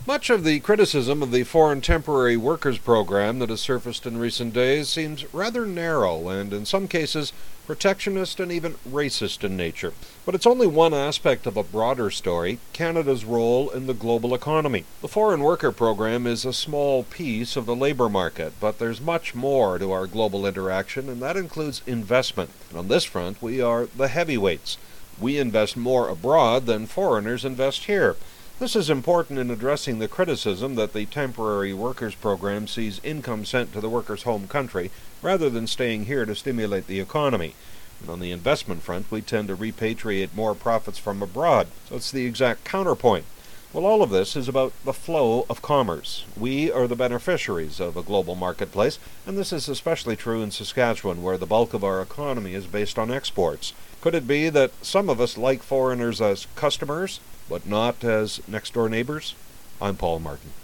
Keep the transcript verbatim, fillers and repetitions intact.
Much of the criticism of the Foreign Temporary Workers Program that has surfaced in recent days seems rather narrow and, in some cases, protectionist and even racist in nature. But it's only one aspect of a broader story: Canada's role in the global economy. The Foreign Worker Program is a small piece of the labor market, but there's much more to our global interaction, and that includes investment. And on this front, we are the heavyweights. We invest more abroad than foreigners invest here. This is important in addressing the criticism that the Temporary Workers Program sees income sent to the worker's home country rather than staying here to stimulate the economy. And on the investment front, we tend to repatriate more profits from abroad. So it's the exact counterpoint. Well, all of this is about the flow of commerce. We are the beneficiaries of a global marketplace, and this is especially true in Saskatchewan, where the bulk of our economy is based on exports. Could it be that some of us like foreigners as customers, but not as next-door neighbors? I'm Paul Martin.